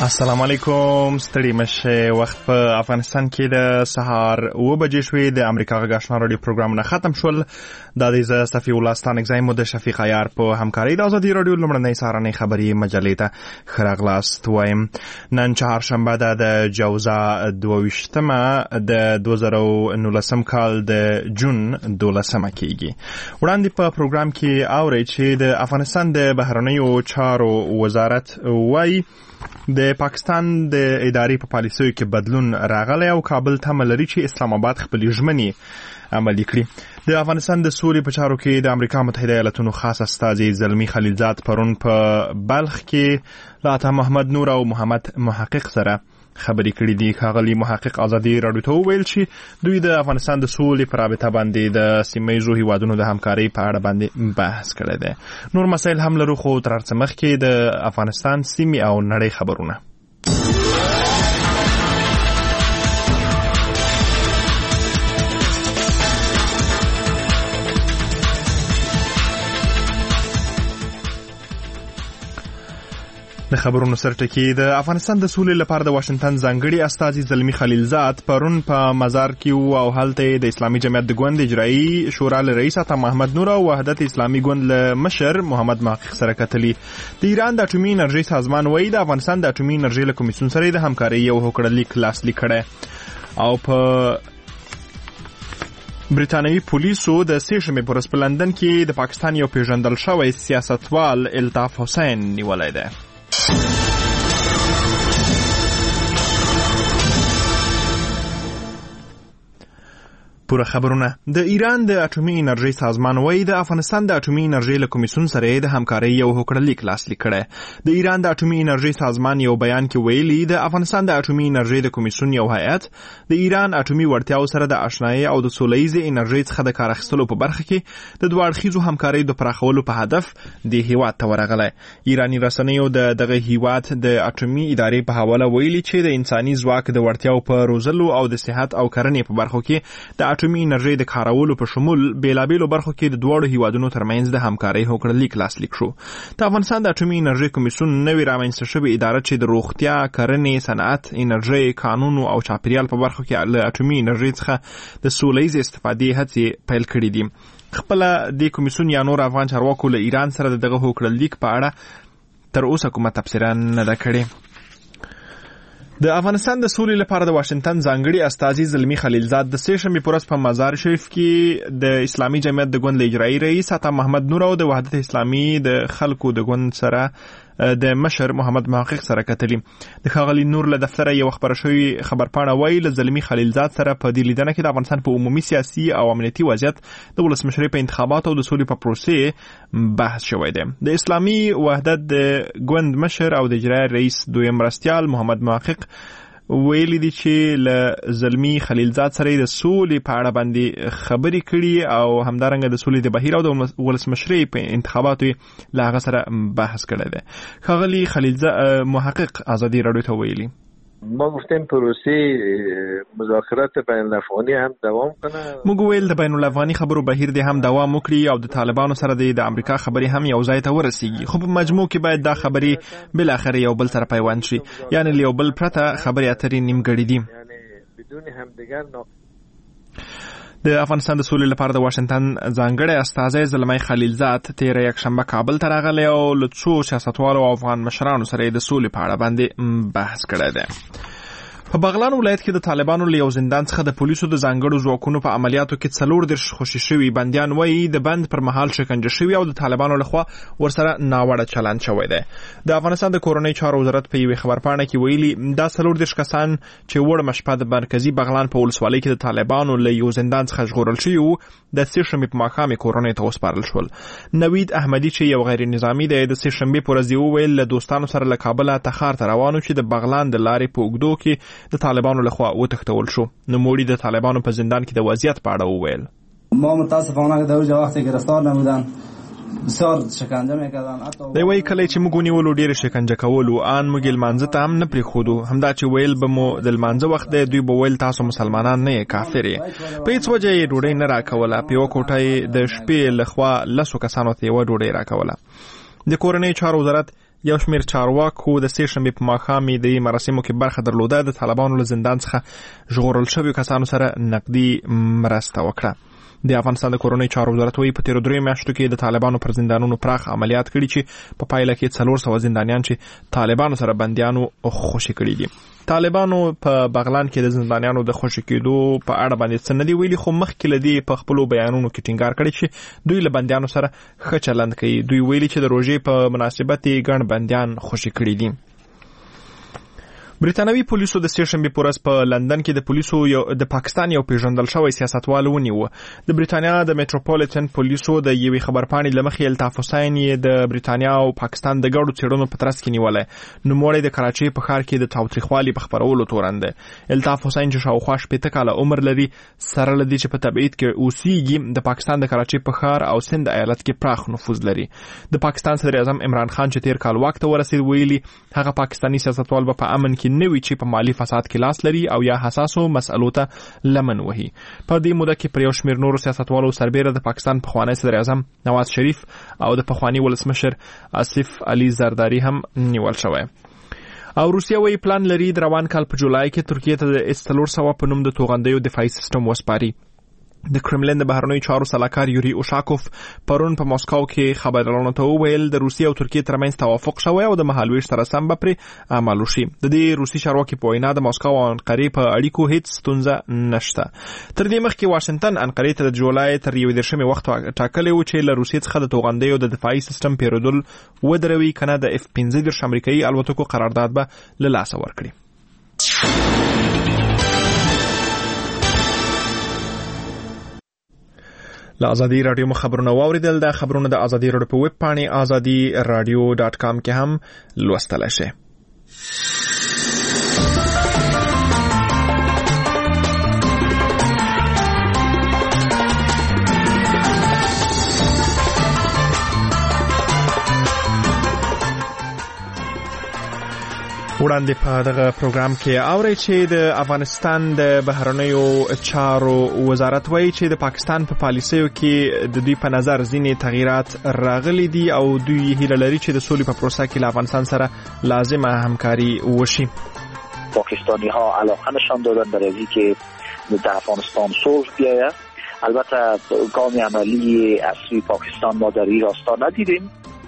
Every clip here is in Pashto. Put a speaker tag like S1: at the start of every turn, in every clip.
S1: السلام علیکم. ستړي مشه. وخت په افغانستان کې د سهار 9 بجې شوې. د امریکا غږ آشنا رادیو پروګرامونه ختم شول. د دې صفي ولستان اگزایم د شفیق عیار په همکاري د ازادي رادیو لمړنۍ سهارنۍ خبري مجلې ته خراغلاست وایم. نن چهارشنبه د جوزا 22مه د 2019 کال د جون 12مه کېږي. وړاندې په پروګرام کې اورئ چې د افغانستان د بهرنیو چارو وزارت وايي د پاکستان د ادارې په پالیسیو کې بدلون راغلی او کابل تمه لري چې اسلام آباد خپلې ژمنې عملي کړي. د افغانستان د سولې په چارو کې د امریکا متحده ایالاتونو خاص استازي زلمی خلیلزاد پرون په بلخ کې له عطا محمد نور او محمد محقق سره خبرې کړې دي. ښاغلي محقق ازادي راډیو ته وویل چې دوی د افغانستان د سولې په رابطه باندې د سیمه‌ییزو هیوادونو د همکارۍ په اړه باندې بحث کړی دی. نور مسایل هم لرو خو تر هر څه مخکې د افغانستان سیمې او نړۍ خبرونه. د خبرونو سرټکی. د افغانستان د سولې لپاره د واشنگټن ځانګړي استازي زلمی خلیلزاد پرون په مزار کې او هلته د اسلامي جمعیت د ګوند اجرایي شورا له رئیس عطا محمد نور او وحدت اسلامي ګوند له مشر محمد محقق سره کتلي. د ایران د اټومي انرژي سازمان وايي د افغانستان د اټومي انرژي له کمیسیون سره د همکارۍ یو هوکړلیک لاسلیک کړی او په بریتانوي پولیسو د سېشنبې په ورځ په لندن کې د پاکستان یو پیژندل شوی سیاستوال الطاف حسین نیولی دی. پوره خبرونه. د ایران د اټومي انرژي سازمان وايي د افغانستان د اټومي انرژي له کمیسیون سره د همکارۍ یو هوکړلیک لاسلیک کړی. د ایران د اټومي انرژي سازمان یو بیان کې ویلي د افغانستان د اټومي انرژي د کمیسیون یو هیئت د ایران اټومي وړتیاو سره د آشنایۍ او د سولهییزې انرژي څخه د کار اخیستلو په برخه کې د دوه اړخیزو همکارۍ د پراخولو په هدف د هیواد ته ورغلی. ایراني رسنیو دغه هیواد د اټومي ادارې په حواله ویلي چې د انساني ځواک د وړتیاو په روزلو او د صحت او کرنې په برخو کې د اټومي انرژي د کارولو په شمول بیلابیلو برخو کې د دوړو هیوادونو ترمنځ د همکارۍ هوکړلیک لاسلیک شو. د افغانستان د اټومي انرژي کمیسیون نوې رامنځته شوې اداره چې د روغتیا، کرنې، صنعت، انرژي، قانون او چاپیریال په برخو کې له اټومي انرژي څخه د سولهییزې استفادې هڅې پیل کړې دي. خپله د کمیسیون یا نور افغان چارواکو له ایران سره دغه هوکړلیک په اړه تر اوسه کومه تبصره نه ده کړې. د افغانستان د سولې لپاره د واشنگټن ځانګړي استازي زلمی خلیلزاد د سېشنبې په ورځ په مزار شریف کې د اسلامي جمعیت د ګوند اجرایي رئیس عطا محمد نور او د وحدت اسلامي د خلکو د ګوند سره د مشر محمد محقق سره کتلي. د ښاغلي نور له دفتره یو خبره شوی خبرپاڼه وايي له زلمی خلیلزاد سره په دې لیدنه کې د افغانستان په عمومي سیاسي او امنیتي وضعیت د ولسمشرۍ په انتخاباتو او د سولې په پروسې بحث شوی دی. د اسلامي وحدت د ګوند مشر او د اجرایي رئیس دویم مرستیال محمد محقق ویلي دي چې له زلمی خلیلزاد سره د سولې په اړه باندې خبرې کړي او همدارنګه د سولې د بهیر او د ولسمشرۍ په انتخاباتو له هغه سره بحث کړی دی. ښاغلي خلیلزاد محقق ازادي راډیو ته ویلي
S2: ما گفتیم پروسه مذاکرات بین الافغانی هم دوام کنه.
S1: موږ ویل د بین الافغاني خبرو بهیر دې هم دوام وکړي او د طالبانو سره د امریکا خبرې هم یو ځای ته ورسیږي، خو په مجموع کې باید دا خبرې بل اخر یو بل سره پیوند شي، یعنی یو بل پرته خبرې اترې نیمګړې دي.
S2: یعنی بدون همدیگر
S1: د افغانستان د سولې لپاره د واشنگټن ځانګړی استازی زلمی خلیلزاد تېره یکشنبه کابل ته راغلی او له څو سیاستوالو او افغان مشرانو سره د سولې په اړه باندې بحث کړی دی. په بغلان ولایت کې د طالبانو له یو زندان څخه د پولیسو د ځانګړو ځواکونو په عملیاتو کې 40 خوشي شوي بندیان وایي د بند پر مهال شکنجه شوي او د طالبانو لخوا ورسره ناوړه چلند شوی دی. د افغانستان د کورنۍ چارو وزارت په یوې خبرپاڼه کې ویلي دا 40 کسان چې وړمه شپه د مرکزي بغلان په ولسوالۍ کې د طالبانو له یو زندان څخه ژغورل شوي وو د سېشنبې په ماښام کورنۍ ته وسپارل شول. نوید احمدي چې یو غیر نظامي دی د سېشنبې په ورځ وویل له دوستانو سره له کابله تخار ته روانو چې د بغلان د لارې په اوږدو کې د طالبانو لخوا وتښتول شو. نوموړي د طالبانو په زندان کې د وضعیت په اړه وویل
S3: ما متاسفانه که در اونجا وقتی گرفتار نبودن بسیار شکنجه میکردن.
S1: دی وایي کله چې موږ ونیولو ډېر شکنجه کولو ان موږ لمانځه ته هم نه پرېښودو، همدا چې ویل به مو د لمانځه وخت دی دوی به ویل تاسو مسلمانان نه یې کافر یې. په هېڅ وجه یې ډوډۍ نه راکوله، په یوه کوټه یې د شپې لخوا 10 کسانو ته یوه ډوډۍ راکوله. د کورنۍ چارو وزارت یو شمېر چارواکو د سې شنبې په ماښام د مراسمو کې برخه درلوده. د طالبانو له زندان څخه ژغورل شویو کسانو سره نقدي مرسته وکړه. د افغانستان د کورنۍ چارو وزارت وایي په تیرو 3 میاشتو کې د طالبانو پر زندانونو پراخ عملیات کړي چې په پایله کې 400 زندانیان چې طالبانو سره بندیانو خوشي کړي دي. طالبانو په بغلان کې د زندانیانو د خوشي کېدو په اړه باندې څه نه دی ویلي، خو مخکې له دې په خپلو بیانونو کې ټینګار کړی چې دوی له بندیانو سره ښه چلند کوي. دوی ویلي چې د روژې په مناسبت یې ګڼ بندیان خوشي کړي دي. بریتانوي پولیسو د سې شنبې په ورځ په لندن کې د پولیسو د پاکستان یو پیژندل شوی سیاستوال ونیو. د بریتانیا د میټروپولیټن پولیسو د یوې خبرپاڼې له مخې الطاف حسین د بریتانیا او پاکستان د ګډو څېړنو په ترڅ کې نیولی. نوموړی د کراچۍ په ښار کې د تاوتریخوالي په خپرولو تورن دی. الطاف حسین چې شاوخوا 80 کاله عمر لري، سره له دې چې په تبعید کې اوسیږي، د پاکستان د کراچۍ په ښار او سند ایالت کې پراخ نفوذ لري. د پاکستان صدر اعظم عمران خان چې تیر کال واک ته ورسید، ویلي هغه پاکستاني سیاستوال به په امن کې نه وي چې په مالی فساد کې لاس لري او یا حساسو مسئلو ته لمن وهي. په دې موده کې پر یو شمېر نورو سیاستوالو سربېره د پاکستان پخوانی صدر اعظم نواز شریف او د پخوانی ولسمشر آصف علي زرداری هم نیول شوی. او روسیه وایي پلان لري د روان کال په جولای کې ترکیه ته د S-400 په نوم د توغندیو دفاعي سیستم وسپاري. د کرملین د بهرنیو چارو سلاکار یوري اوشاکوف پرون په مسکو کې خبريالانو ته وویل د روسیې او ترکیې ترمنځ توافق شوی او د مهالویش سره سم به پرې عمل وشي. د دې روسي چارواکي په وینا د مسکو او انقرې په اړیکو هیڅ ستونزه نشته. تر دې مخکې واشنگټن انقرې ته د جولای تر 11 وخت ټاکلی و چې له روسیې څخه د توغندیو د دفاعي سیستم پیرودل ودروي، کنه د F-15 امریکایي الوتکو قرارداد به له لاسه ورکړي. له ازادي رادیو مو خبرونه واوریدل. د خبرونه د ازادي رادیو په ویب پاڼې azadi.radio.com کې هم لوستلای شئ. وړاندې په دغه پروګرام کې اورئ چې د افغانستان د بهرنیو چارو وزارت وایي چې د پاکستان په پالیسیو کې د دوی په نظر ځینې تغییرات راغلي دي او دوی هیله لري چې د سولې په پروسه کې له افغانستان سره لازمه همکاري وشي.
S4: پاکستانی ها علاقه نشان دادن برای اینکه در افغانستان صلح بیاید. البته گام عملی از سوی پاکستان ما در این راستا ندیدیم.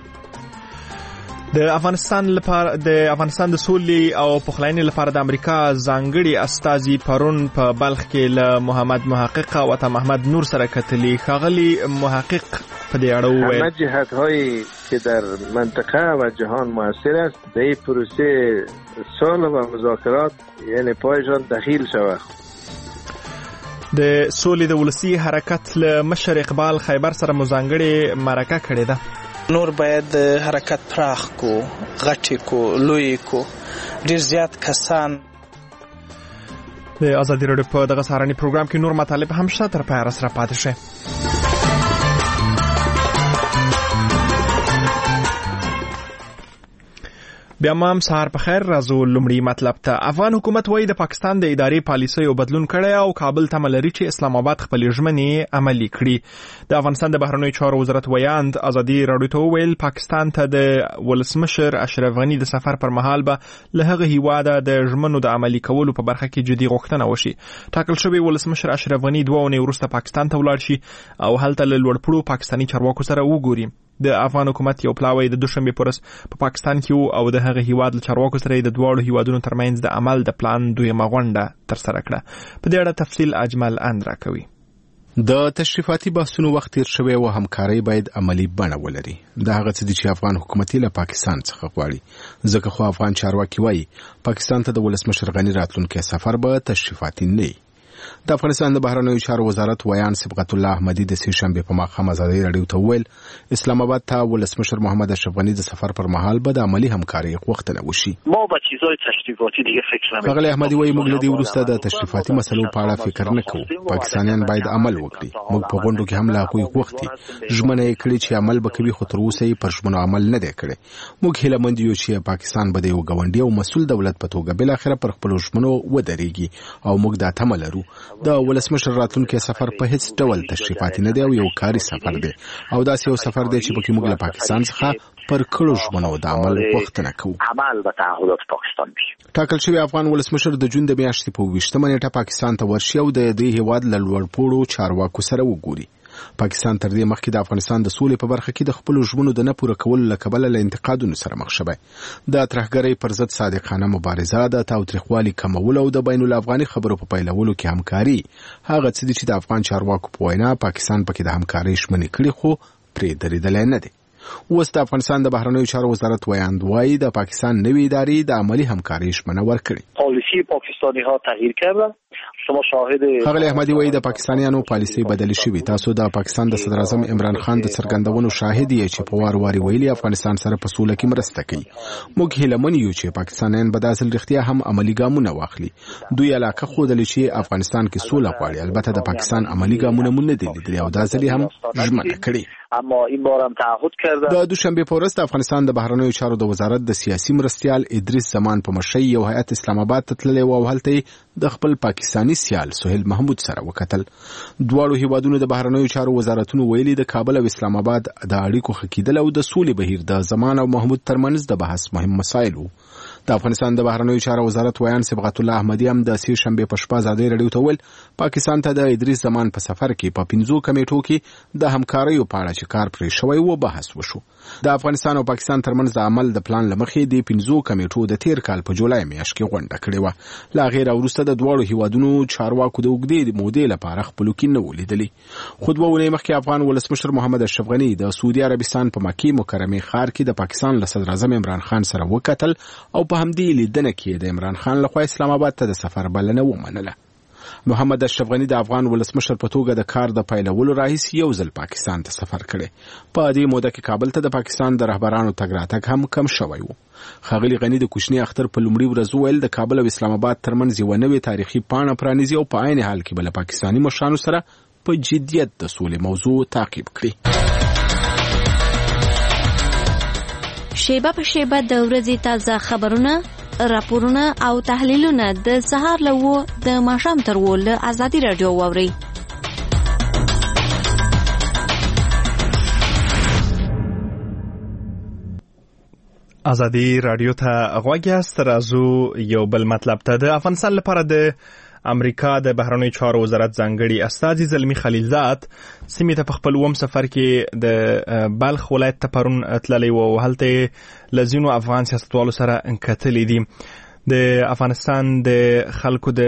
S1: د افغانستان د سولې او پخلاینې لپاره د امریکا ځانګړي استازي پرون په بلخ کې له محمد محقق او محمد نور سره کتلي. ښاغلي محقق په دې اړه وویل
S2: همه جهت‌هایی که در منطقه و جهان موثر است در این پروسه صلح و مذاکرات یعنی پایشان دخیل شود.
S1: د سولې د ولسی حرکت له مشر اقبال خیبر سره مزانګړي مرکه کړې ده.
S5: نور باید حرکت پراخ کو، غټي کو، لوی کو، ډیر زیات کسان.
S1: د ازادي رادیو په دغه سهارني پروګرام کې نور مطالب هم شته، تر پایه سره پاتې شئ. بیا مام سهار په خیر. راځو لومړی مطلب ته. افغان حکومت وایي د پاکستان د ادارې پالیسیو بدلون کړی او کابل تمه لري چې اسلام آباد خپلې ژمنې عملي کړي. د افغانستان د بهرنیو چارو وزارت ویاند ازادي رادیو ته وویل پاکستان ته د ولسمشر اشرف غني د سفر پر مهال به له هغه هیواده د ژمنو د عملي کولو په برخه کې جدي غوښتنه وشي. ټاکل شوی ولسمشر اشرف غني 2 اونۍ وروسته پاکستان ته ولاړ شي او هلته له لوړپوړو پاکستاني چارواکو سره وګوري. د افغان حکومت یو پلاوی د دوشنبه پر ورځ په پاکستان کې او د هغه هیواد له چارواکو سره د دوه هیوادونو ترمنځ د عمل د پلان دویمه غونډه تر سره کړه. په دې اړه تفصیل اجمل اندرا کوي.
S6: د تشریفاتي بحثونو وخت تیر شوی او همکاري باید عملی بڼه ولري. دا هغه څه دي چې افغان حکومت له پاکستان څخه غواړي. ځکه خو افغان چارواکي وایي پاکستان ته د ولسمشر غني راتلونکي سفر به تشریفاتي نه وي. د افغانستان د بهرنیو چارو وزارت ویان صبغت الله احمدی د سې شنبې په ماښام ازادي رادیو ته وویل اسلام آباد ته ولسمشر محمد اشرف غني د سفر پر مهال به د عملی همکاري غوښتنه وشي.
S4: ما به چیزای تشریفاتی دیگه فکر نمی‌کنم.
S6: ښاغلی احمدی وایي موږ له دې وروسته د تشریفاتي مسلو په اړه فکر نه کوو. پاکستانیان باید عمل وکړي. موږ په غونډو کې هم لا هغوی غوښتي ژمنه یې کړې چې عمل به کوي، خو تر اوسه یې پر ژمنو عمل نه دی کړی. موږ هیله مند یو چې پاکستان به د یو ګاونډي او مسؤل دولت په توګه بل اخره پر خپل ژمنو ودرېږي او موږ دا تمه لرو. د ولسمشر راتلونکي سفر په هیڅ ډول تشریفاتي نه دی او یو کاري سفر دی او داسې یو سفر دی چې پکې موږ له پاکستان څخه پر کړو ژمنو د عمل غوښتنه کوو.
S4: عمل به تعهدات پاکستان بشي.
S6: ټاکل شوی افغان ولسمشر د جون د میاشتې په 20مه نیټه پاکستان ته ورشي او د دې هیواد له لوړپوړو چارواکو سره وګوري. پاکستان تر دې مخکې د افغانستان د سولې په برخه کې د خپل ژمنو د نه پوره کولو له کبله له انتقادونو سره مخ شوی. د ترهګرۍ پر ضد صادقانه مبارزه، د تاوتریخوالي کمول او د بین الافغاني خبرو په پیلولو کې همکاري هغه څه دي چې د افغان چارواکو په وینا پاکستان پکې د همکارۍ ژمنې کړې خو پرې درېدلی نه دی. اوس د افغانستان د بهرنیو چارو وزارت ویاند وایي د پاکستان نوې ادارې د عملی همکارۍ ژمنه ورکړې.
S4: پالیسی پاکستانی ها تغییر کردن. شما شاهد
S6: ښاغلی احمدي وایي د پاکستانیانو پالیسي بدلې شوې. تاسو د پاکستان د صدر اعظم عمران خان د څرګندونو شاهد یې چې په وار واري ویلي افغانستان سره په سوله کې مرسته کوي. موږ هیلهمن یو چې پاکستانیان به د اصل رښتیا هم عملی ګامونه واخلي. دوی علاقه ښودلې چې افغانستان کې سوله غواړي. البته د پاکستان عملی ګامونه مونږ نه دي لیدلي او دا ځل هم ژمنه کړې.
S4: اما این بار هم تعهد کرده.
S6: د دوشنبه په ورځ د افغانستان د بهرنیو چارو د وزارت د سیاسي مرستیال ادریس زمان په مشرۍ یو هیئت اسلام آباد ته تللی و او هلته د خپل پاکستانی سیال سهیل محمود سره وکتل. دواړو هیوادونو د بهرنیو چارو وزارتونو ویلي د کابل او اسلام آباد د اړیکو ښه کېدل او د سولې بهیر د زمان او محمود ترمنځ د بحث مهم مسایل وو. د افغانستان د بهرنیو چارو وزارت ویان صبغت الله احمدي هم د سې شنبې په شپه ازادۍ راډیو ته ویل پاکستان ته د ادریس زمان په سفر کې په 5 کمیټو کې د همکاریو په اړه چې کار پرې شوی و بحث وشو. د افغانستان او پاکستان ترمنځ د عمل د پلان لمخې د 5 کمیټو د تیر کال په جولای میاشت کې غونډه کړې و. لا غیر وروسته د دواړو هیوادونو چارواکو د اوږدې مودې لپاره خپلو کې نه ولیدلي. خو دوه ونې مخکې افغان ولسمشر محمد اشرف غني د سعودي عربستان په مکې مکرمه ښار کې د پاکستان له صدر اعظم عمران خان سره وکتل او په همدې لیدنه کې د عمران خان لخوا اسلام آباد ته د سفر بلنه ومنله. محمد اشرف غني د افغان ولسمشر په توګه د کار د پیلولو راهیسې یو ځل پاکستان ته سفر کړی. په دې موده کې کابل ته د پاکستان د رهبرانو تګ راتګ هم کم شوی و. ښاغلي غني د کوچني اختر په لومړي ورځ وویل د کابل او اسلام آباد ترمنځ یو نوې تاریخي پاڼه پرانیزي او په عین حال کې به له پاکستاني مشرانو سره په جدیت د سولې موضوع تعقیب کړي.
S7: شیبه په شیبه د ورځې تازه خبرونه، راپورونه او تحلیلونه د سهار له 9 د ماښام تر 10 له ازادي راډیو واورئ.
S1: ازادي راډیو ته غوږ یاست. راځو یو بل مطلب ته. د افغانستان لپاره د امریکا د بهرنیو چارو وزارت ځانګړي استازي زلمی خلیلزاد سیمې ته په خپل وم سفر کې د بلخ ولایت ته پرون تللی و او هلته له ځینو افغان سیاستوالو سره کتلي دي. د افغانستان د خلکو د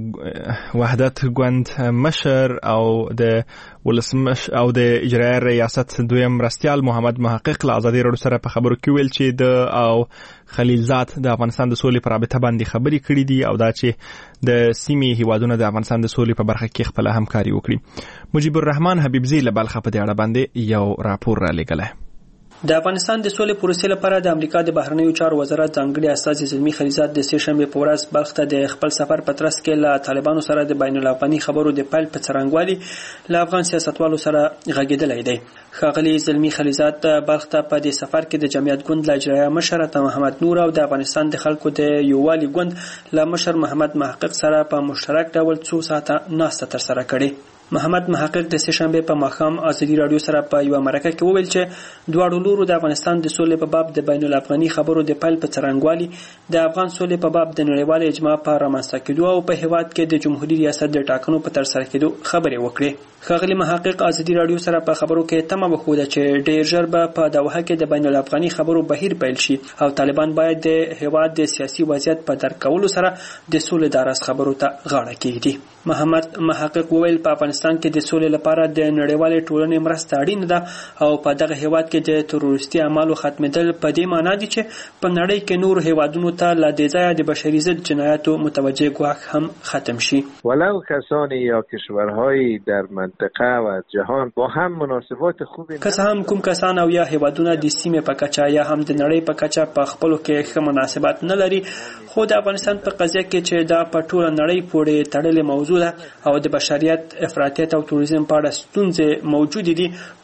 S1: وحدت ګوند مشر او د ولسمشر او د اجرایي ریاست دویم مرستیال محمد محقق له ازادي راډیو سره په خبرو کې ویل چې د او خلیلزاد د افغانستان د سولې پر رابطه باندې خبرې کړې دي او دا چې د سیمې هیوادونو د افغانستان د سولې په برخه کې خپل همکاري وکړي. مجيب الرحمن حبیبزی له بلخ په دې اړه باندې یو راپور را لېږلی.
S8: د افغانستان د سولې پروسې لپاره د امریکا د بهرنیو چارو وزارت ځانګړي استازي زلمی خلیلزاد د سې شنبې په ورځ بلخ ته د خپل سفر په ترڅ کې له طالبانو سره د بین الافغاني خبرو د پیل په څرنګوالي له افغان سیاستوالو سره غږېدلی دی. ښاغلي زلمی خلیلزاد بلخ ته په دې سفر کې د جمعیت ګوند له اجرایه مشر عطا محمد نور او د افغانستان د خلکو د یووالي ګوند له مشر محمد محقق سره په مشترک ډول 2 ساعته ناسته ترسره کړې. محمد محقق د سې شنبې په ماښام ازادي راډیو سره په یو مرکه کې وویل چې دواړو لورو د افغانستان د سولې په باب د بین الافغاني خبرو د پیل په څرنګوالي د افغان سولې په باب د نړیوال اجماع په رامنځته کېدو او په هیواد کې د جمهوریت ریاست د ټاکنو په ترسره کېدو خبرې وکړې. ښاغلي محقق ازادي راډیو سره په خبرو کې تمه وښوده چې ډېر ژر به په دوحه کې د بین الافغاني خبرو بهیر پیل شي او طالبان باید د هیواد د سیاسي وضعیت په درک کولو سره د سولې د راز خبرو ته غاړه کېږدي. محمد محقق وویل په افغانستان کې د سولې لپاره د نړیوالې ټولنې مرسته اړینه ده او په دغه هیواد کې د تروریستي اعمالو ختمېدل په دې معنی دي چې په نړۍ کې نور هیوادونو ته له دې ځایه د بشري ضد جنایاتو متوجه ګواښ هم ختم شي.
S2: ولو کسانی یا کشورهای در منطقه و جهان با هم مناسبات خوبی
S8: که هم کوم کسان او یا هیوادونه د سیمې په کچه یا هم د نړۍ په کچه په خپلو کې ښه مناسبات نه لري، خو د افغانستان په قضیه کې چې دا په ټوله نړۍ پورې تړلې موضوع ده او د بشریت افراطیت او توریزم په اړه ستونزې موجود دي،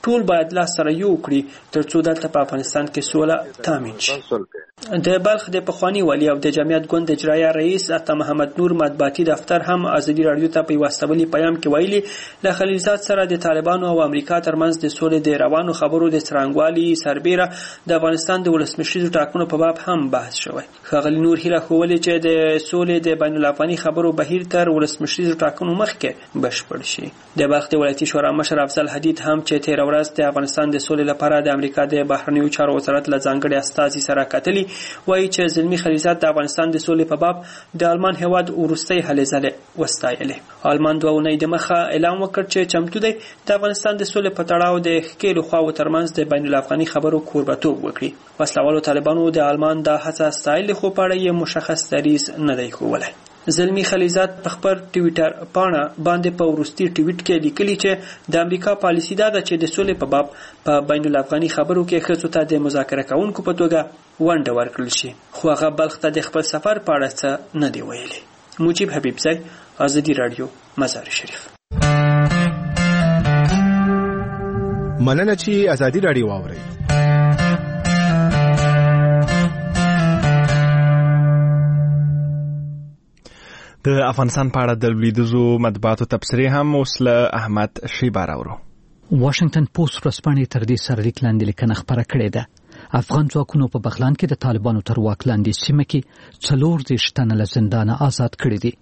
S8: ټول باید لاس سره یو کړي ترڅو دلته په افغانستان کې سوله تامین شي. د بلخ د پخوانی والی او د جمعیت ګوند اجرایه رئیس عطا محمد نور مطبوعاتي دفتر هم ازادي رادیو ته په واستولي پیغام کې ویلي له خلیلزاد سره د طالبانو او امریکا ترمنځ د سولې د روانو خبرو د څرنګوالي سربیره د افغانستان د ولسمشریزو ټاکنو په باب هم بحث شوی. ښاغلي نور هیله ښوولې چې د سولې د بین الافغاني خبرو بهیر تر ولسمشریزو ټاکنو مخکې بشپړ شي. د بلخ د ولایتي شورا مشر افضل حدید هم چې تېره ورځ د افغانستان د سولې لپاره د امریکا د بهرنیو چارو وزارت له ځانګړي استازي سره کتلي وایي چې زلمي خلیلزاد د افغانستان د سولې په باب د آلمان هیواد وروستۍ هلې ځلې وستایلې. آلمان 2 اونۍ دمخه اعلان وکړ چې چمتو دی د افغانستان د سولې په تړاو د ښکېلو خواوو ترمنځ د بین الافغاني خبرو کوربهتوب وکړي. وسلوالو طالبانو د آلمان دا هڅه ستایلې خو په اړه یې مشخص دریځ نه دی ښوولی. زلمی خلیلزاد په خپل ټویټر پاڼه باندې په وروستي ټویټ کې لیکلي چې د امریکا پالیسي دا ده چې د سولې په باب په بین الافغاني خبرو کې ښځو ته د مذاکره کوونکو په توګه ونډه ورکړل شي، خو هغه بلخ ته د خپل سفر په اړه څه نه دی ویلي. مجيب حبیبزی، ازادي رادیو، مزار شریف.
S6: مننه چې ازادي رادیو واورئ.
S1: د افغانستان په اړه د لیدزو مطبوعاتو تبصرې هم اوس له احمد شیبا راوړو.
S9: واشنگټن پوسټ ورځپاڼې تر دې سرلیک لاندې لیکنه خپره کړې ده. افغان ځواکونو په بغلان کې د طالبانو تر واک لاندې سیمه کې 40 تنه له زندانه آزاد کړي دي.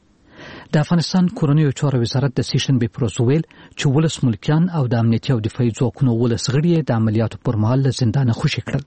S9: د افغانستان کورنیو چارو وزارت د سیشنبې پر ورځ ویل چې ولس ملکیان او د امنیتي او دفاعي ځواکونو ولس غړي د عملیاتو پر مهال له زندانه خوشي کړل.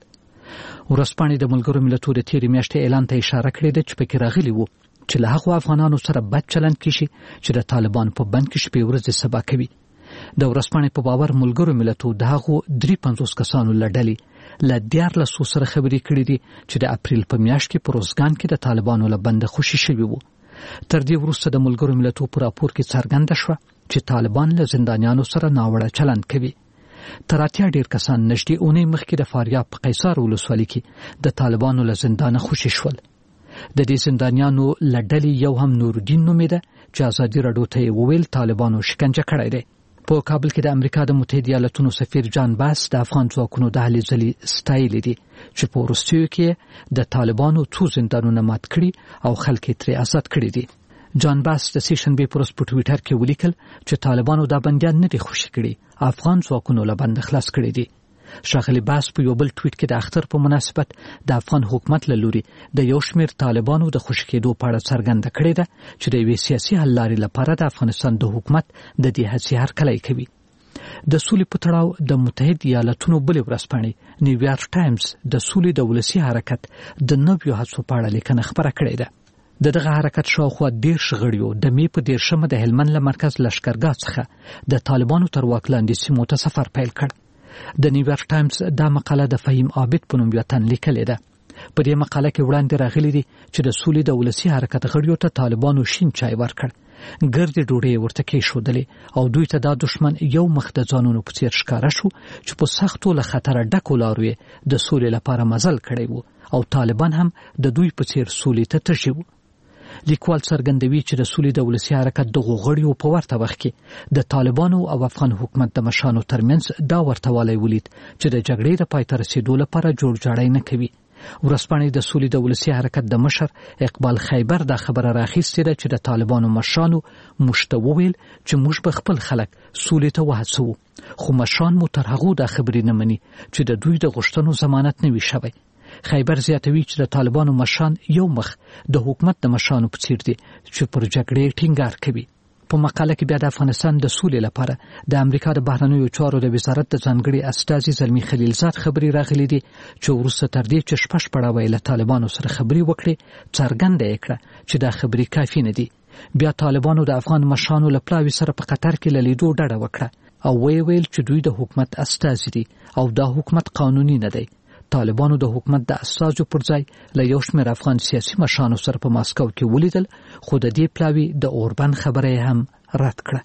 S9: ورځپاڼې د ملګرو ملتونو د تیرې میاشتې اعلان ته اشاره کړې ده چې پکې راغلي وو چې له هغو افغانانو سره بد چلند کیږي چې د طالبانو په بند کې شپې ورځې سبا کوي. د ورځپاڼې په باور ملګرو ملتونو د هغو 53 کسانو له ډلې له 1400 سره خبرې کړې دي چې د اپریل په میاشت کې په روزګان کې د طالبانو له بند خوشي شوي وو. تر دې وروسته د ملګرو ملتونو په راپور کې څرګنده شوه چې طالبان له زندانیانو سره ناوړه چلند کوي. تر اتیا ډیر کسان نږدې اونۍ مخکې د فاریاب په قیصار ولسوالۍ کې د طالبانو له زندانه خوشي شول. د دې زندانیانو له ډلې یو هم نورالدین نومېده چې ازادي راډیو ته وویل طالبانو شکنجه کړی دی. په کابل کې د امریکا د متحده ایالاتونو سفیر جان باس د افغان ځواکونو د هلې ځلې ستایلې دي چې په وروستیو کې د طالبانو څو زندانونه مات کړي او خلک یې ترې آزاد کړي دي. جان باس د سیشنبې پر ورځ په ټویټر کې ولیکل چې طالبانو دا بندیان نه دي خوشي کړي، افغان ځواکونو له بند خلاص کړي دي. ښاغلي باس په یو بل ټویټ کې د اختر په مناسبت د افغان حکومت له لوري د یو شمېر طالبانو د خوشي کېدو په اړه څرګنده کړې ده چې د یوې سیاسي حل لارې لپاره د افغانستان د حکومت د دې هڅې هرکلی کوي. د سولې په تړاو د متحده ایالاتونو بلې ورځپاڼې نیویارک ټایمز د سولې د ولسي حرکت د نویو هڅو په اړه لیکنه خپره کړې ده. دغه حرکت شاوخوا 10 غړیو د مې په 10مه د هلمند له مرکز لشکرګاه څخه د طالبانو تر واک لاندې سیمو ته سفر پیل کړ. د نیویارک ټایمز دا مقاله د فهیم عابد په نوم یو تن لیکلې ده. په دې مقاله کې وړاندې راغلي دي چې د سولې د ولسي حرکت غړیو ته طالبانو شین چای ورکړ، ګردې ډوډۍ ورته کېښودلې او دوی ته دا دشمن یو مخ د ځانونو په څیر ښکاره شو چې په سختو له خطره ډکو لارو یې د سولې لپاره مزل کړی وو او طالبان هم د دوی په څیر سولې ته تږي وو. لیکوال څرګندوي چې د سولې د ولسي حرکت د غړیو په ورته وخت کې د طالبانو او افغان حکومت د مشرانو ترمنځ دا ورتهوالی ولید چې د جګړې د پای ته رسیدو لپاره جوړجاړی نه کوي. ورځپاڼې د سولې د ولسي حرکت د مشر اقبال خیبر دا خبره راخیستې ده چې د طالبانو مشرانو موږ ته وویل چې موږ به خپل خلک سولې ته وهڅوو، خو مشران مو تر هغو دا خبرې نه مني چې د دوی د غوښتنو ضمانت نه وي شوی. خیبر زیاتوي چې د طالبانو مشران یو مخ د حکومت د مشرانو په څیر دي چې پر جګړې ټینګار کوي. په مقاله کې بیا د افغانستان د سولې لپاره د امریکا د بهرنیو چارو د وزارت د ځانګړي استازي زلمی خلیلزاد خبري راغلي دي چې وروسته تر دې چې شپږ پړاوی له طالبانو سره خبري وکړي څرګنده یې کړه چې دا خبري کافي نه دي. بیا طالبانو د افغان مشرانو له پلاوي سره په قطر کې له لیدو ډډه وکړه او ویل چې دوی د حکومت استازي دي او دا حکومت قانوني نه دی. طالبانو د حکومت د استازو پر ځای له یو شمېر افغان سیاسي مشرانو سره په ماسکو کې ولیدل، خو د دې پلاوي د اوربند خبره هم رد کړه.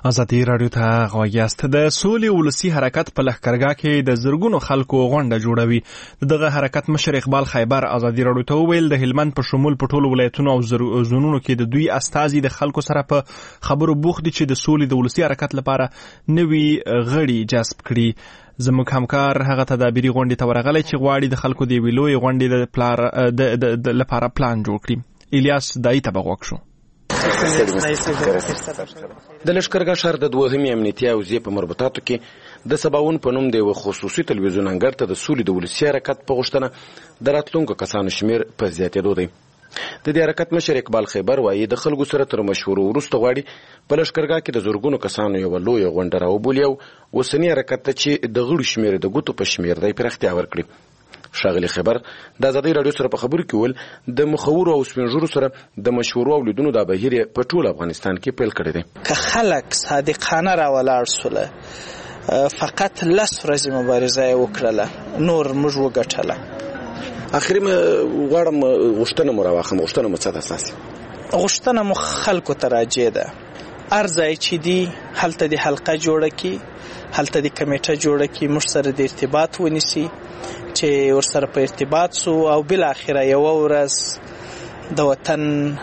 S1: ازادي رادیو ته غوږ یاست. د سولې ولسي حرکت په لښکرګاه کې د زرګونو خلکو غونډه جوړوي. دغه حرکت مشر اقبال خیبر ازادي رادیو ته وویل د هلمند په شمول په ټولو ولایتونو او زونونو کې د دوی استازي د خلکو سره په خبرو بوخت دي چې د سولې د ولسي حرکت لپاره نوي غړي جذب کړي. زموږ همکار هغه تدابیري غونډې ته ورغلی چې غواړي د خلکو د یوې لویې غونډې د لپاره پلان جوړ کړي. الیاس دای ته به غوږ شو.
S10: د لښکرګاه شهر د دوهمې امنیتي حوزې په مربوطاتو کې د سباون په نوم د یو خصوصي تلویزیون انګړ ته د سولې د ولسي حرکت په غوښتنه د راتلونکو کسانو شمیر په زیاتېدو دی. د دې حرکت مشر اقبال خیبر وایي د خلکو سره تر مشورو وروسته غواړي په لښکرګاه کې د زرګونو کسانو یوه لویه غونډه راوبولي او اوسني حرکت ته چې د غړو شمیر د ګوتو په شمیر دی پراختیا ورکړي. ښاغلي خبر د ازادي رادیو سره په خبرو کې ول د مخورو او سپینږیرو سره د مشورو او لیدونو د بهیر په ټول افغانستان کې پیل کړی دی.
S5: که خلک صادقانه راولاړ سوله فقط 10 ورځې مبارزه یې وکړله نور موږ وګټله.
S10: اخري غواړم غوښتنه مو راواخلم. غوښتنه مو څه ده اساسي؟
S5: غوښتنه مو خلکو ته راجع ده. هر ځای چې دي هلته د حلقه جوړه کړي، هلته د کمیټه جوړه کړي، موږ سره د ارتباط ونیسي چې ورسره په ارتباط سو او بالاخره یو ورځ د وطن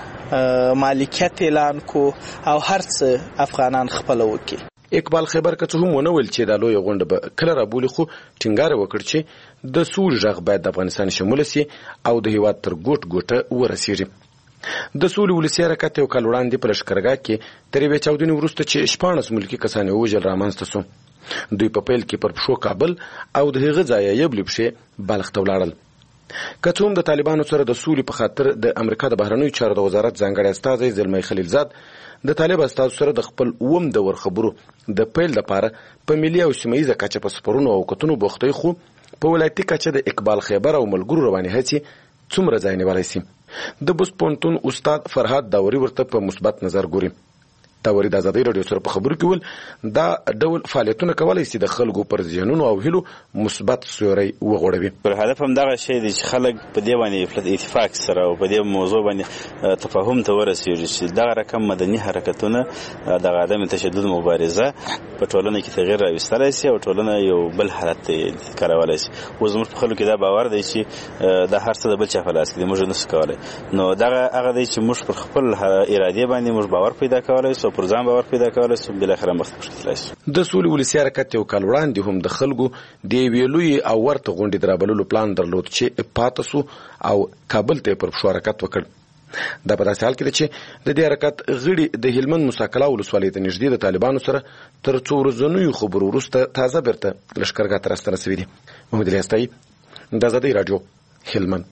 S5: مالکیت اعلان کو او هرڅه افغانان خپل وکي.
S10: اقبال خیبر که څه هم ونه ویل چې د لوی غونډه به کله رابولي، خو ټینګار وکړ چې د سولې غږ باید د افغانستان شمول شي او د هیواد تر ګوټ ګوټه ورسیږي. د سولې ولسي حرکت یو کال وړاندې په لښکرګاه کې تر یوې چاودنې وروسته چې 14 ملکي کسان یې ووژل رامنځته سو. دوی په پیل کې پر پښو کابل او د هغه ځایه یې بلې پښې بلخ ته ولاړل. که څه هم د طالبانو سره د سولې په خاطر د امریکا د بهرنیو چارو د وزارت ځانګړی استازی زلمی خلیلزاد د طالب استازو سره د خپل اووم دور خبرو د پیل لپاره په ملي او سیمه ییزه کچه په سفرونو او کتنو بوختی، خو په ولایتي کچه د اقبال خیبر او ملګرو روانې هڅې څومره ځای نیولی سي. د بوس پونتون استاد فرهاد داوري ورته په مثبت نظر ګوري. داوري د ازادي رادیو سره په خبرو کې ول دا ډول فعالیتونه کولای شي د خلکو پر ذهنونو او هیلو مثبت سیوری وغوړوي.
S11: پر هدف هم دغه شی دی چې خلک په دې باندې اتفاق سره او په دې موضوع باندې تفاهم ته ورسیږي چې دغه رقم مدني حرکتونه د عدم تشدد مبارزه په ټولنه کې تغیر راوستلی شي او ټولنه یو بل حالت ته کارولی شي. اوس زموږ په خلکو کې دا باور دی چې دا هر څه د بل چا په لاس کې دی، موږ نشو کولی. نو دغه هغه دی چې موږ پر خپل ارادې باندې موږ باور پیدا کولی شو، پر ځان باور پیدا کولی شو، بالاخره مخته پرتلی شو.
S10: د سولې ولسي حرکت یو کال وړاندې هم د خلکو د یوې لویې او ورته غونډې د رابللو پلان درلود چې پاته سو او کابل ته پر پښو حرکت وکړ. دا په داسې حال کې ده چې د دې حرکت غړي د هلمند موسی قلعه ولسوالۍ ته نږدې د طالبانو سره تر څو ورځنیو خبرو وروسته تازه بیرته لښکرګاه ته راستنه سوي دي. محمد الیاس تایي، د ازادۍ راډیو، هلمند.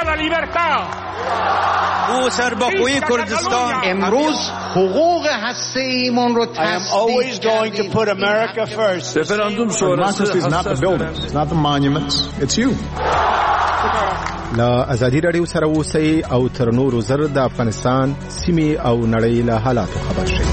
S12: سرباخوی کردستان امروز حقوق هسته‌ایمان رو تصدیق
S13: Referendum sonrası is not the buildings, it's not the monuments, it's you.
S6: لا ازادي رادیو سره اوسئ او تر نورو زر د افغانستان سیمې او نړۍ له حالاتو خبر شئ.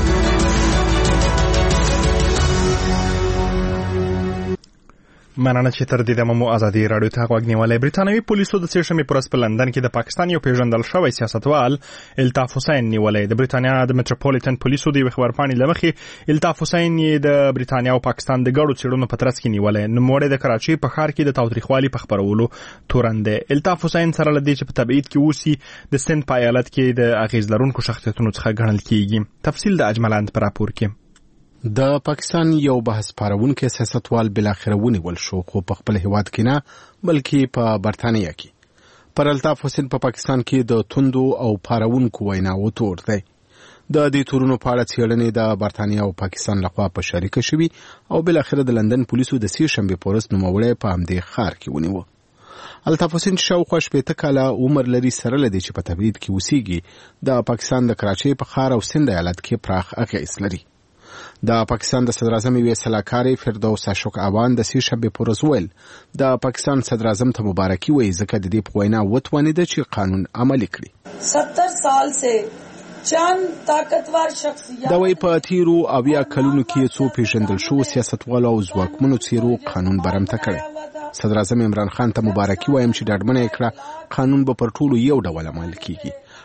S1: مننه چې تر دې دمه مو ازادي رادیو ته غوږ نیولی. بریتانوي پولیسو د سې شنبې په ورځ په لندن کې د پاکستان یو پیژندل شوی سیاستوال الطاف حسین نیولی. د بریتانیا د میټروپولیټن پولیسو د یوې خبرپاڼې له مخې الطاف حسین یې د بریتانیا او پاکستان د ګډو څېړنو په ترڅ کې نیولی. نوموړی د کراچۍ په ښار کې د تاوتریخوالي په خپرولو تورن دی. الطاف حسین سره له دې چې په تبعید کې اوسي د سند په ایالت کې د اغیز لرونکو شخصیتونو څخه ګڼل کیږي. تفصیل د اجملاند په راپور کې.
S6: د پاکستان یو بحث پارونکي سیاستوال بالاخره ونیول شو، خو په خپل هیواد کې نه بلکې په برتانیا کې. پر الطاف حسین په پاکستان کې د توندو او پارونکو ویناوو تور دی. د دې تورونو په اړه څېړنې د برتانیا او پاکستان لخوا په شریکه شوي او بالاخره د لندن پولیسو د سې شنبې په ورځ نوموړی په همدې ښار کې ونیوه. الطاف حسین شاوخوا 80 کاله عمر لري، سره له دې چې په تبعید کې اوسېږي د پاکستان د کراچۍ په ښار او سند ایالت کې پراخ اغېز لري. د پاکستان د صدر اعظم یوې سلاکارې فردوس اشوک اوان د سې شنبې په ورځ ویل د پاکستان صدر اعظم ته مبارکي وایي ځکه د دې په وینا وتوانېده چې قانون عملي کړي.
S14: 70 سال سے چند طاقتور شخصیات
S6: دا وایي په تیرو 80 کلونو کې څو پیژندل شوو سیاستوالو او ځواکمنو څیرو قانون برمته کړی. صدر اعظم عمران خان ته مبارکي وایم چې ډاډمنه یې کړه قانون به پر ټولو یو ډول عمل کیږي.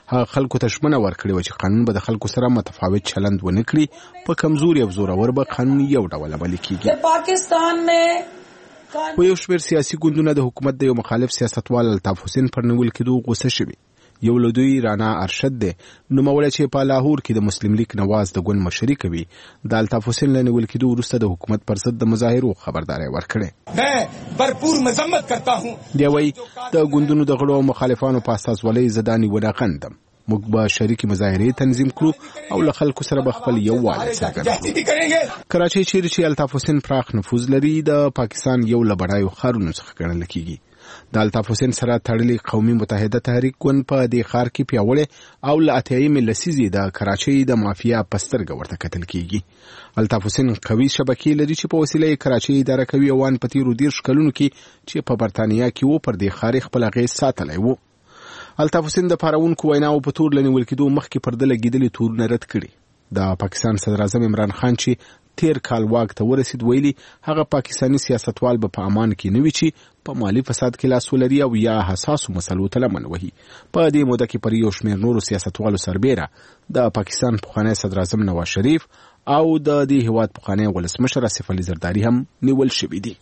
S6: هغه خلکو ته ژمنه ورکړې وه چې قانون به د خلکو سره متفاوت چلند ونه کړي، په کمزوري او زورور به قانون یو ډول عملي کیږي.
S14: پاکستان میں
S6: په یو شمېر سیاسي ګوندونه د حکومت د یو مخالف سیاستوال الطاف حسین پر نیول کېدو غوسه شوي. یو له دوی رانا ارشد دی، نوموړی چې په لاهور کې د مسلم لیگ نواز د ګوند مشري کوي، د الطاف حسین له نیول کېدو وروسته د حکومت پر ضد د مظاهرو خبرداری ورکړې.
S15: میں بھرپور مذمت کرتا ہوں.
S6: دی وایي د ګوندونو د غړو او مخالفانو په استازولۍ زه دا نیونه غندم. موږ به شریکې مظاهرې تنظیم کړو او له خلکو سره به خپل یووالی څرګند کړو. کراچۍ چیرې چې الطاف حسین پراخ نفوذ لري، د پاکستان یو له بډایو ښارونو څخه ګڼل کیږي. د الطاف حسین سره تړلي قومي متحده تحریک ګوند په دې ښار کې پیاوړی او له اتیایمې لسیزې د کراچۍ د مافیا په سترګه ورته کتل کیږي. الطاف حسین قوي شبکې لري چې په وسیله یې کراچۍ اداره کوي او ان په تیرو 30 کلونو کې چې په برتانیا کې و پر دې ښار خپل اغېز ساتلی و. الطاف حسین د پارونکو ویناو په تور لنیول کېدو مخکې پر ده لګېدلي تورونه رد کړي. د پاکستان صدر اعظم عمران خان چې تیر کال واک ته ورسید ویلي هغه پاکستاني سیاستوال به په امان کې نه وي چې په مالي فساد کې لاس ولري او یا حساسو مسلو ته لمن وهي. په دې موده کې پر یو شمېر نورو سیاستوالو سربیره د پاکستان پخوانی صدر اعظم نواز شریف او د دې هیواد پخوانی ولسمشر آصف علي زرداري هم نیول شوي دي.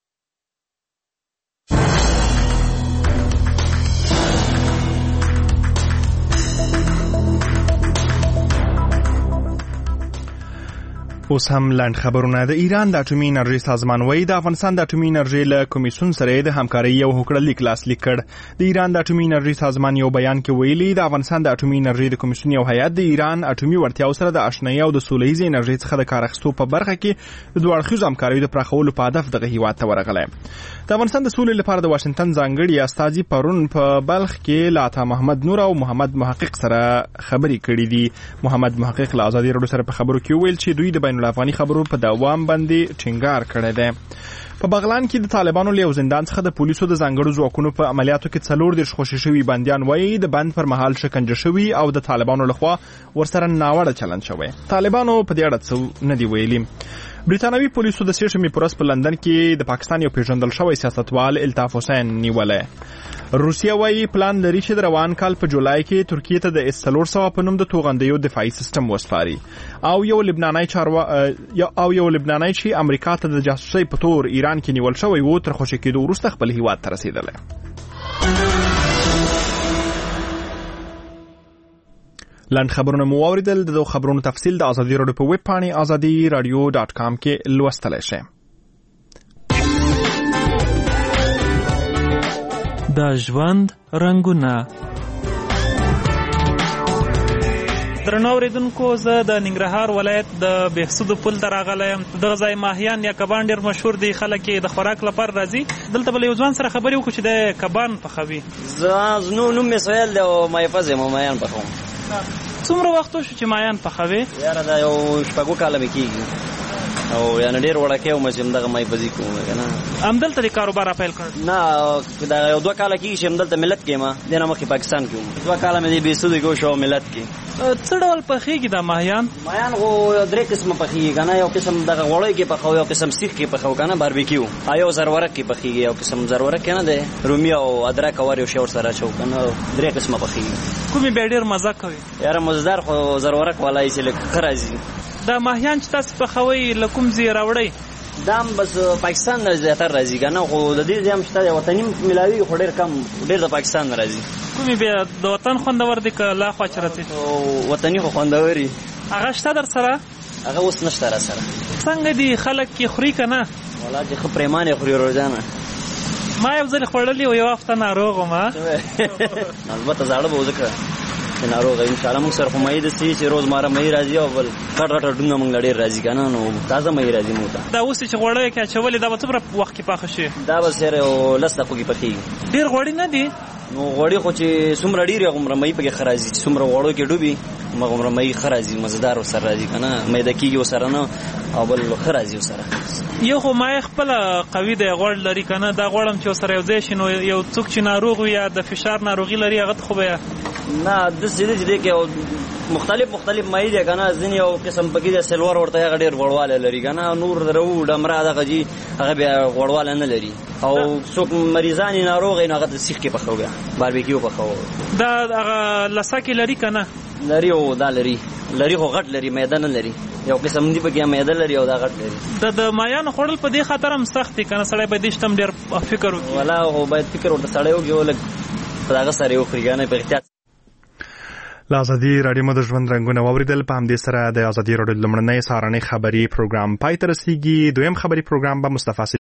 S1: اوس هم لاند خبرونه. د ایران د اټومي انرژي سازمان وایي د افغانستان د اټومي انرژي له کمیسیون سره د همکارۍ یو هوکړلیک لاسلیک کړ. د ایران د اټومي انرژي سازمان یو بیان کې ویلي د افغانستان د اټومي انرژي د کمیسیون یو هیئت د ایران اټومي وړتیاو سره د آشنایي او د سولهییزې انرژي څخه د کار اخیستو په برخه کې د دوه اړخیزو همکاریو د پراخولو په هدف دغه هیواد ته ورغلی. د افغانستان د سولې لپاره د واشنگټن ځانګړي استازي پرون په بلخ کې له عطا محمد نور او محمد محقق سره خبرې کړې دي. محمد محقق له ازادي راډیو سره په خبرو کې ویل چې دوی د بین الافغاني خبرو په دوام باندې ټینګار کړی دی. په بغلان کې د طالبانو له یو زندان څخه د پولیسو د ځانګړو ځواکونو په عملیاتو کې 40 خوشي شوي بندیان وایي د بند پر مهال شکنجه شوي او د طالبانو لخوا ورسره ناوړه چلند شوی. طالبانو په دې اړه څه نه دی ویلي. بریتانوي پولیسو د 3 شنبې په ورځ په لندن کې د پاکستان یو پیژندل شوی سیاستوال الطاف حسین نیولی. روسیه وايي پلان لري چې د روان کال په جولای کې ترکیه ته د S-400 په نوم د توغندیو دفاعي سیستم وسپاري او یو لبناني چې امریکا ته د جاسوسۍ په تور ایران کې نیول شوی و تر خوشي کېدو وروسته خپل هیواد ته رسیدلی. لاند خبرونه مو واوریدل. د خبرونو تفصیل د ازادي راډیو په ویب پاڼې azadiradio.com کې لوستلی شئ.
S16: د ژوند رنګونه. درنو اوریدونکو، زه د ننګرهار ولایت د بهسودو پل ته راغلی یم. دغه ځای ماهیان یا کبان ډېر مشهور دي. خلک یې د خوراک لپاره راځي. دلته به له یو ځوان سره خبرې وکړو چې د کبان پخوي.
S17: نوم مې سهیل دی او مایفز یم او مایان پخوم.
S16: څومره وخت وشو چې مایان پخوي؟
S17: یاره دا یو 6 کاله مې کېږي او یعنې ډېر وړکی وم چې همدغه مایفزي کوم که نه.
S16: همدلته د کاروبار پیل کړ؟
S17: نه، دا یو 2 کاله کېږي چې همدلته ملت کې یم. دې نه مخکې پاکستان کې وم. 2 کاله مې دې بهسودو کې وشو ملت کې.
S16: څه ډول پخېږي دا ماهیان؟
S17: ماهیان خو 3 قسمه پخېږي که نه. یو قسم دغه غوړی کې پخوو، یو قسم سیخ کې پخوو که نه، باربیکیو، او یو زرورک کې پخېږي. یو قسم زرورک کې نه دی، رومي او ادرک او یو شی ورسره اچوو که نه. 3 قسمه پخېږي.
S16: کومې بیا ډېر مزه کوي؟
S17: یاره مزدار خو زرورک والا یې چې لږ ښه راځي.
S16: دا ماهیان چې تاسو پخوئ له کوم ځای راوړئ؟
S17: دا هم بس پاکستان نه زیاتر راځي که نه، خو د دې ځای هم شته دی. وطني ملاوي خو ډېر کم، ډېر د پاکستان نه راځي.
S16: کومې بیا د وطن خوندور دي که لا خوا چې راځي؟
S17: وطني خو خوندوري.
S16: هغه شته در سره؟
S17: هغه اوس نشته را سره.
S16: څنګه دي خلک یې خوري که نه؟
S17: والله چې ښه پرېمانې خوري روزانه.
S16: ما یو ځل خوړلي و، یو هفته ناروغ وم.
S17: البته زاړه به و ځکه چې ناروغه انشاءالله موږ سره خو مهي داسې چې روزمره مهي راځي او بل غټ غټ ډونه موږ له ډېر راځي که نه، نو تازه مهي راځي موږ ته.
S16: دا اوس چې غوړی کې اچولې دا به څومره وخت کې پاخه شي؟
S17: دا به سره یو 10 دقیقو کې پخېږي.
S16: ډېر غوړي نه دي؟
S17: نو غوړي خو چې څومره ډېر وي هغومره مهي پکې ښه راځي. چې څومره غوړو کې ډوبي هغومره مهي ښه راځي، مزهدار ورسره راځي که نه، میده کېږي ورسره نه، او بل ښه راځي ورسره.
S16: یو خو مایه خپله قوي دی، غوړ لري که نه. دا غوړ هم چې ورسره یو ځای شي نو یو څوک چې ناروغ وي یا د فشار ناروغي لري هغه ته خو به
S17: نه د سیده چې کې مختلف مای دي کنه ځینې یو قسم پکې د سلور ورته هغه ډیر غوړواله لري کنه نور درو ډمره دغه جی هغه بیا غوړواله نه لري او څوک مریضان ناروغ نه هغه د سیخ کې پخو بیا باربیکیو پخو
S16: دا هغه لسکه لري کنه
S17: لري او دا لري خو غټ لري میدان نه لري یو قسم دی پکې میدان لري او دا غټ لري
S16: د مایان خړل په دې خاطر هم سخت کنه سړی به دې شتم ډیر فکر وکړي
S17: ولا او باید فکر ورته سړی وکړي ولګ په هغه سره یو خریګانه په احتیاط
S1: له ازادي راډیو د ژوند رنګونه واوریدل په همدې سره د ازادي راډیو لمړنۍ سهارنۍ خبري پروګرام پای ته رسیږي دویم خبري پروګرام به مصطفی